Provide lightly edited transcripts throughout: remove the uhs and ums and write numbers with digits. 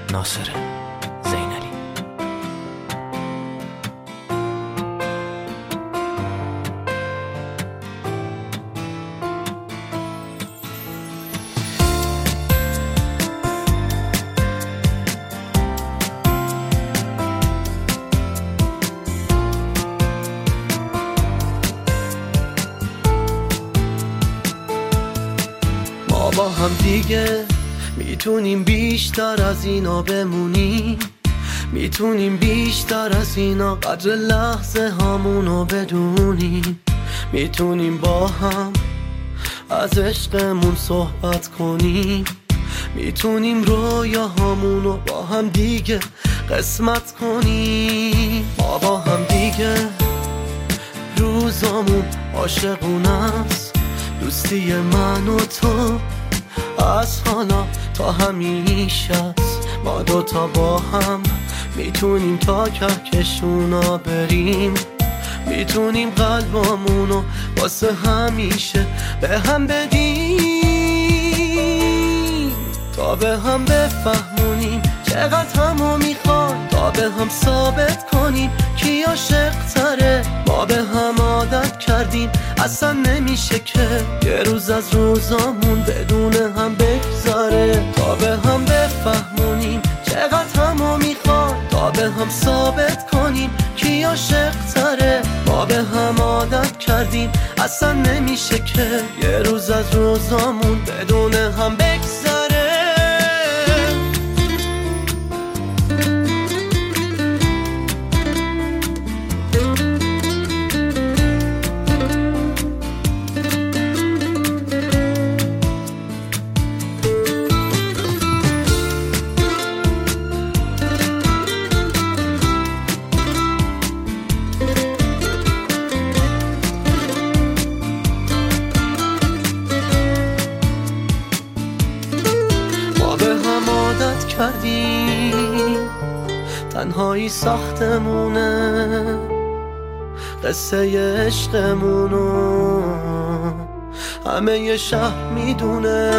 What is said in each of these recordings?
ناصر زینلی. ما با هم دیگه میتونیم بیشتر از اینا بمونیم، میتونیم بیشتر از اینا قدر لحظه هامونو بدونیم، میتونیم با هم از عشقمون صحبت کنیم، میتونیم رویاهامونو با هم دیگه قسمت کنیم. ما با هم دیگه روزامون عاشقونه است، دوستی من و تو از حالا تا همیشه است. ما دوتا با هم میتونیم تا کهکشونا بریم، میتونیم قلبامونو واسه همیشه به هم بدیم، تا به هم بفهمونیم چقدر همو میخوان، تا به هم ثابت کنیم کی عاشق تره. ما به هم عادت کردیم اصلا نمیشه که یه روز از روزامون بدون هم بگذاره، تا به هم بفهمونیم چقدر همو میخوان، تا به هم ثابت کنیم کی عاشق تره. ما به هم عادت کردیم اصلا نمیشه که یه روز از روزامون بدون هم بگذاره. تنهایی ساختمونه قصه عشقمونو همه ی شهر میدونه.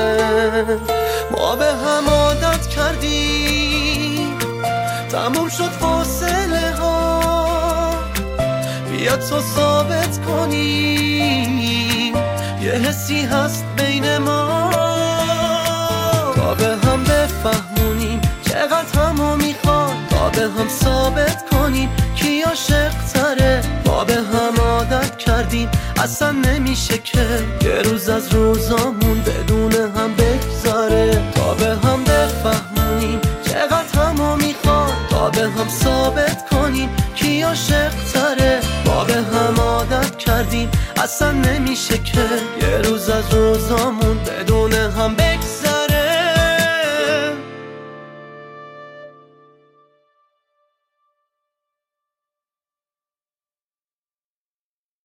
ما به هم عادت کردیم تموم شد فاصله ها، بیا تو ثابت کنیم یه حسی هست بین ما، تا به هم بفهمونیم چقدر همو میخوان، تا به هم ثابت کنیم کی عاشق تره. ما به هم عادت کردیم اصلا نمیشه که یه روز از روزامون بدون هم بگذاره، تا به هم بفهمونیم چقدر همو میخوان، تا به هم ثابت کنیم کی عاشق تره. ما به هم عادت کردیم اصلا نمیشه که یه روز از روزامون بدون